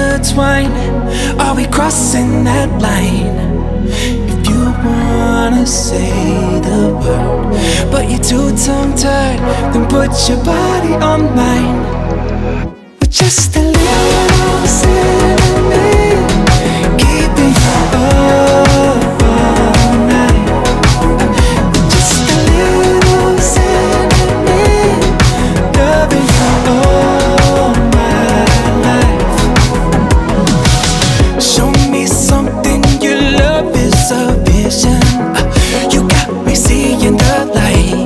intertwine? Are we crossing that line? If you wanna say the word, but you're too tongue-tied, then put your body on mine. With just a little cinnamon, keeping you up all night. With just a little cinnamon, loving you all my life. Show me something you love is a vision. You got me seeing the light.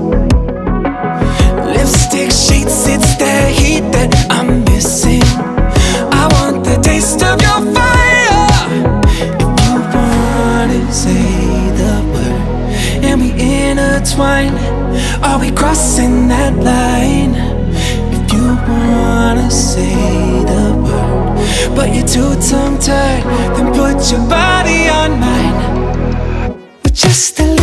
Lipstick sheets, it's the heat that I'm missing. I want the taste of your fire. If you wanna say the word and we intertwine, are we crossing that line? If you wanna say the word, but you're too tongue-tied, then put your body on mine. With just a